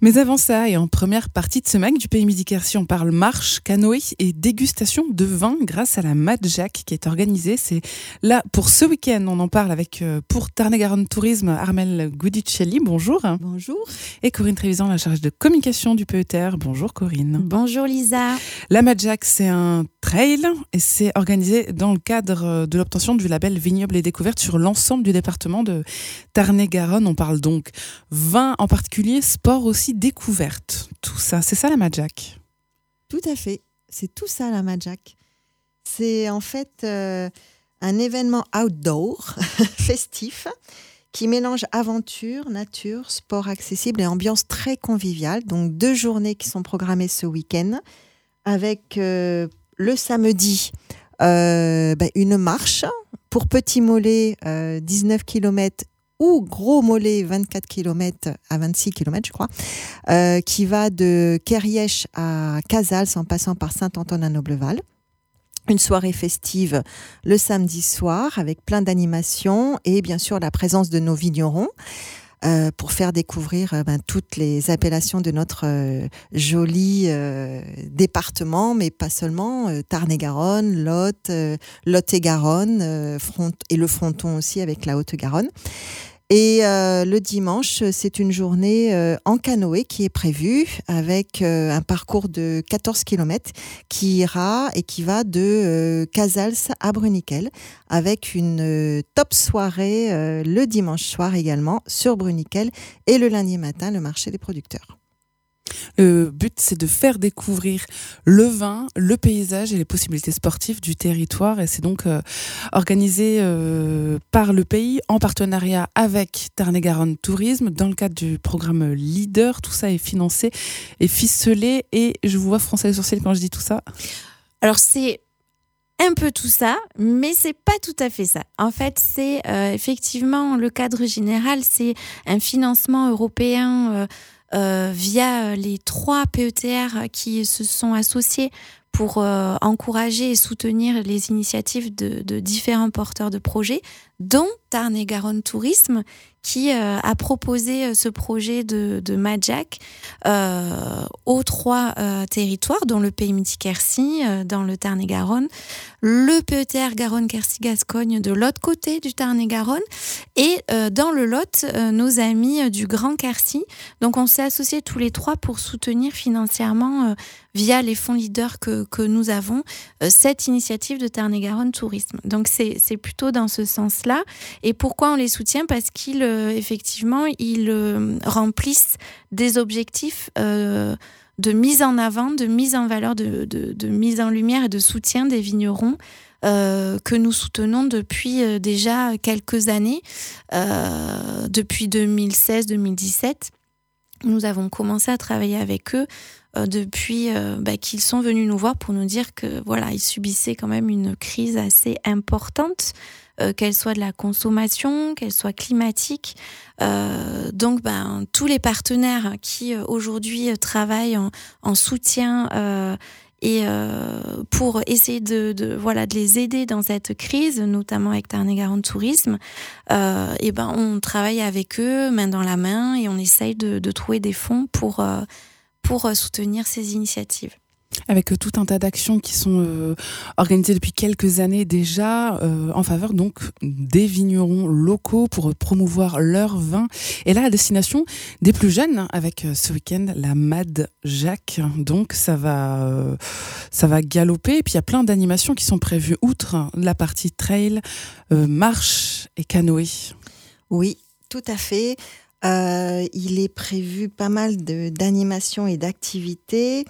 Mais avant ça, et en première partie de ce mag du Pays Midi Quercy, on parle marche, canoë et dégustation de vin grâce à la Madjack qui est organisée. C'est là pour ce week-end. On en parle avec, pour Tarn-et-Garonne Tourisme, Armelle Gudicelli. Bonjour. Bonjour. Et Corinne Trévisan, la charge de communication du PETR. Bonjour Corinne. Bonjour Lisa. La Madjack, c'est un trail et c'est organisé dans le cadre de l'obtention du label Vignoble et Découverte sur l'ensemble du département de Tarn-et-Garonne. On parle donc vin en particulier, sport aussi, découverte. Tout ça, c'est ça la Madjack. Tout à fait, c'est tout ça la Madjack. C'est en fait un événement outdoor, festif, qui mélange aventure, nature, sport accessible et ambiance très conviviale. Donc 2 journées qui sont programmées ce week-end, avec le samedi une marche pour petits mollets 19 km ou gros mollet 24 km à 26 km je crois, qui va de Kerrièche à Casals en passant par Saint-Antoine-à-Nobleval. Une soirée festive le samedi soir avec plein d'animations et bien sûr la présence de nos vignerons pour faire découvrir toutes les appellations de notre joli département, mais pas seulement, Tarn-et-Garonne, Lot, Lot-et-Garonne, et le Fronton aussi avec la Haute-Garonne. Et le dimanche, c'est une journée en canoë qui est prévue avec un parcours de 14 km qui ira et qui va de Casals à Bruniquel avec une top soirée le dimanche soir également sur Bruniquel et le lundi matin, le marché des producteurs. Le but, c'est de faire découvrir le vin, le paysage et les possibilités sportives du territoire. Et c'est donc organisé par le pays en partenariat avec Tarn-et-Garonne Tourisme dans le cadre du programme Leader. Tout ça est financé et ficelé. Et je vous vois froncer les sourcils quand je dis tout ça. Alors c'est un peu tout ça, mais c'est pas tout à fait ça. En fait, c'est effectivement le cadre général, c'est un financement européen via les 3 PETR qui se sont associés pour encourager et soutenir les initiatives de différents porteurs de projets, dont Tarn-et-Garonne Tourisme, qui a proposé ce projet de Madjack aux 3 territoires, dont le Pays Midi Quercy, dans le Tarn-et-Garonne, le PETR Garonne-Quercy-Gascogne de l'autre côté du Tarn-et-Garonne, et dans le Lot, nos amis du Grand Quercy. Donc on s'est associés tous les 3 pour soutenir financièrement, via les fonds leaders que nous avons, cette initiative de Tarn-et-Garonne Tourisme. Donc c'est plutôt dans ce sens-là. Et pourquoi on les soutient ? Parce qu'ils effectivement remplissent des objectifs de mise en avant, de mise en valeur, de mise en lumière et de soutien des vignerons que nous soutenons depuis déjà quelques années, depuis 2016-2017. Nous avons commencé à travailler avec eux depuis qu'ils sont venus nous voir pour nous dire que voilà, ils subissaient quand même une crise assez importante, qu'elle soit de la consommation, qu'elle soit climatique. Donc tous les partenaires qui aujourd'hui travaillent en soutien et pour essayer de les aider dans cette crise, notamment avec Tarn-et-Garonne Tourisme, on travaille avec eux main dans la main et on essaye de trouver des fonds pour soutenir ces initiatives. Avec tout un tas d'actions qui sont organisées depuis quelques années déjà en faveur donc des vignerons locaux pour promouvoir leur vin. Et là, à destination des plus jeunes, avec ce week-end la Madjack. Donc ça va galoper. Et puis il y a plein d'animations qui sont prévues outre la partie trail, marche et canoë. Oui, tout à fait. Il est prévu pas mal d'animations et d'activités.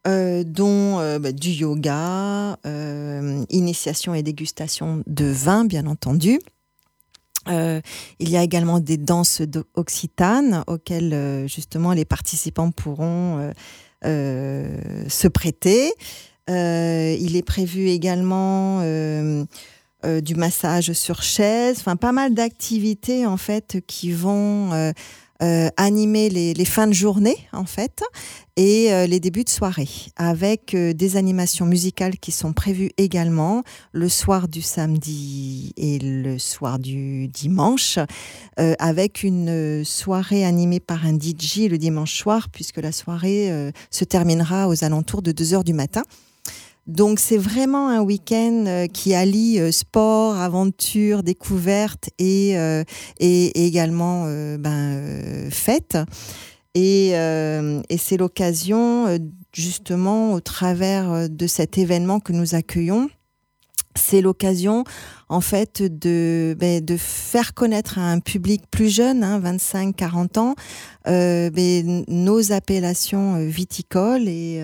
Dont du yoga, initiation et dégustation de vin, bien entendu. Il y a également des danses occitanes auxquelles justement les participants pourront se prêter. Il est prévu également du massage sur chaise, enfin pas mal d'activités en fait qui vont animer les fins de journée, en fait, et les débuts de soirée, avec des animations musicales qui sont prévues également le soir du samedi et le soir du dimanche, avec une soirée animée par un DJ le dimanche soir, puisque la soirée se terminera aux alentours de 2h du matin. Donc c'est vraiment un week-end qui allie sport, aventure, découverte et également fête. Et c'est l'occasion, justement, au travers de cet événement que nous accueillons, c'est l'occasion, en fait, de faire connaître à un public plus jeune, 25-40 ans, nos appellations viticoles et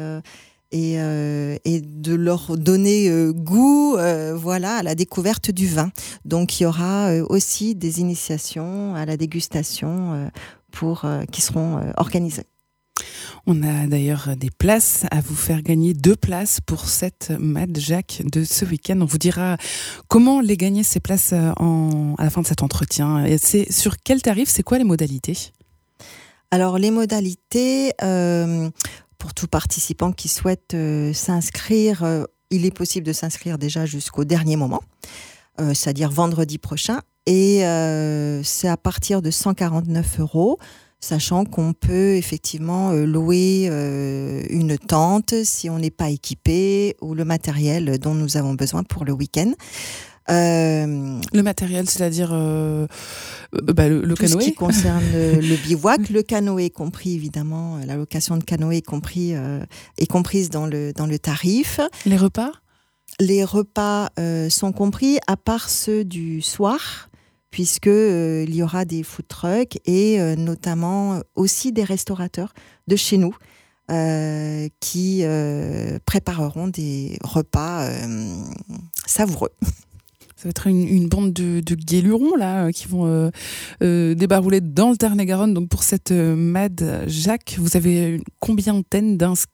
de leur donner goût à la découverte du vin. Donc il y aura aussi des initiations à la dégustation qui seront organisées. On a d'ailleurs des places à vous faire gagner, 2 places pour cette Mad Jack de ce week-end. On vous dira comment les gagner, ces places, à la fin de cet entretien. Et c'est sur quel tarif, c'est quoi les modalités ? Alors les modalités, pour tout participant qui souhaite s'inscrire, il est possible de s'inscrire déjà jusqu'au dernier moment, c'est-à-dire vendredi prochain. Et c'est à partir de 149 €, sachant qu'on peut effectivement louer une tente si on n'est pas équipé ou le matériel dont nous avons besoin pour le week-end. Le matériel, c'est-à-dire le canoë. Tout ce qui concerne le bivouac, le canoë compris évidemment, la location de canoë est comprise dans le tarif. Les repas ? Les repas sont compris, à part ceux du soir, puisque il y aura des food trucks et notamment aussi des restaurateurs de chez nous qui prépareront des repas savoureux. Ça va être une bande de guélurons là qui vont débarouler dans le Tarn-et-Garonne. Donc pour cette Mad Jack, vous avez combien d'inscrits ?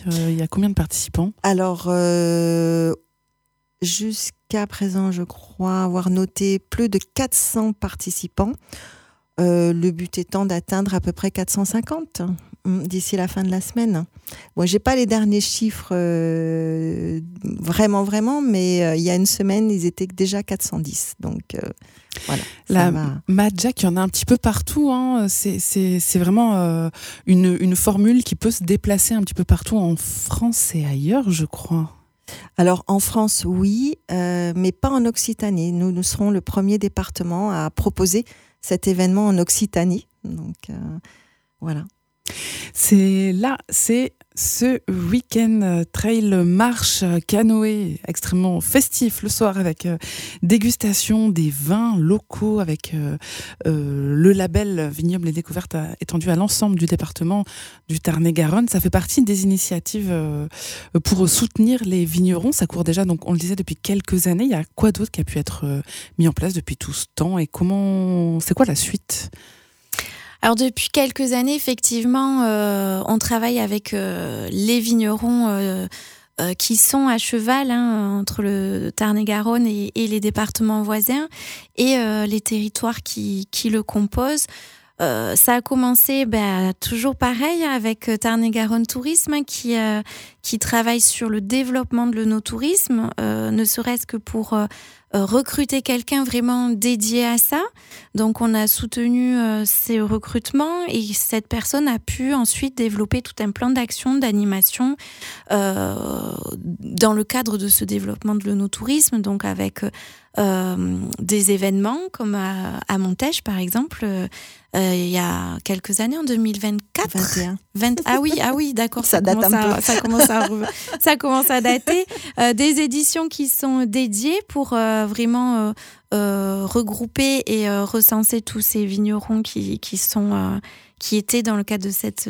Il y a combien de participants ? Alors jusqu'à présent, je crois avoir noté plus de 400 participants. Le but étant d'atteindre à peu près 450 d'ici la fin de la semaine. Bon, j'ai pas les derniers chiffres vraiment, mais il y a une semaine, ils étaient déjà 410. Donc voilà. La Mad Jack, il y en a un petit peu partout. C'est vraiment une formule qui peut se déplacer un petit peu partout en France et ailleurs, je crois. Alors en France, oui, mais pas en Occitanie. Nous serons le premier département à proposer cet événement en Occitanie. Donc voilà. C'est ce week-end trail marche canoë extrêmement festif le soir avec dégustation des vins locaux avec le label Vignobles et Découvertes étendu à l'ensemble du département du Tarn-et-Garonne. Ça fait partie des initiatives pour soutenir les vignerons. Ça court déjà, donc on le disait, depuis quelques années. Il y a quoi d'autre qui a pu être mis en place depuis tout ce temps et c'est quoi la suite ? Alors depuis quelques années, effectivement, on travaille avec les vignerons qui sont à cheval entre le Tarn-et-Garonne et les départements voisins et les territoires qui le composent. Ça a commencé toujours pareil avec Tarn-et-Garonne Tourisme qui travaille sur le développement de l'œnotourisme, ne serait-ce que pour recruter quelqu'un vraiment dédié à ça. Donc on a soutenu ces recrutements et cette personne a pu ensuite développer tout un plan d'action, d'animation dans le cadre de ce développement de l'œnotourisme, donc avec des événements comme à Montèche par exemple, il y a quelques années, en 2024. 21. Ah oui, d'accord. Ça date un peu. Ça commence à dater. Des éditions qui sont dédiées pour vraiment regrouper et recenser tous ces vignerons qui étaient dans le cadre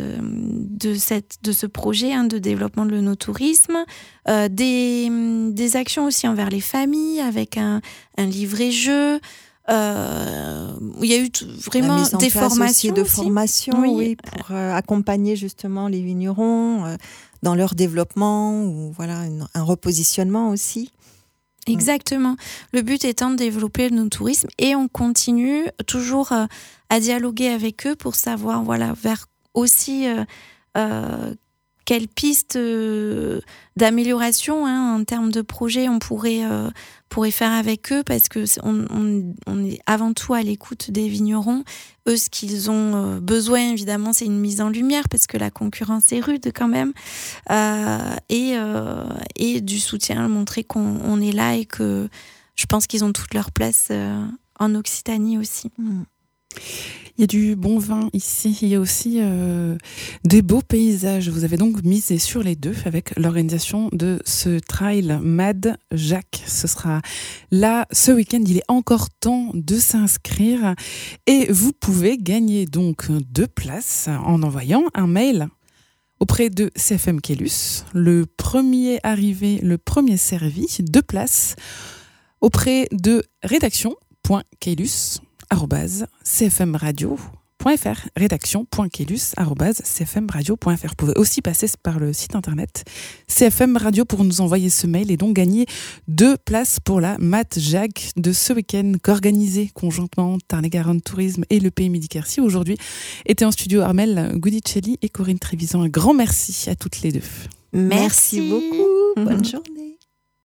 de ce projet de développement de l'œnotourisme. Des actions aussi envers les familles avec un livret-jeu. Il y a eu vraiment des formations de formation, oui, pour accompagner justement les vignerons dans leur développement ou voilà un repositionnement aussi. Exactement. Le but étant de développer le no-tourisme et on continue toujours à dialoguer avec eux pour savoir vers aussi quelles pistes d'amélioration en termes de projet on pourrait faire avec eux, parce que on est avant tout à l'écoute des vignerons. Eux, ce qu'ils ont besoin, évidemment, c'est une mise en lumière, parce que la concurrence est rude quand même, et du soutien, montrer qu'on est là et que je pense qu'ils ont toute leur place en Occitanie aussi. Il y a du bon vin ici, il y a aussi des beaux paysages. Vous avez donc misé sur les deux avec l'organisation de ce trail Mad Jack. Ce sera là ce week-end, il est encore temps de s'inscrire et vous pouvez gagner donc 2 places en envoyant un mail auprès de CFM Caylus. Le premier arrivé, le premier servi, 2 places auprès de rédaction.caylus@cfmradio.fr, rédaction.caylus@cfmradio.fr. Vous pouvez aussi passer par le site internet CFM Radio pour nous envoyer ce mail et donc gagner 2 places pour la Mad Jack de ce week-end qu'organisé conjointement Tarn-et-Garonne Tourisme et le Pays Midi-Quercy. Aujourd'hui étaient en studio Armelle Guidicelli et Corinne Trévisan. Un grand merci à toutes les deux. Merci beaucoup. Bonne journée.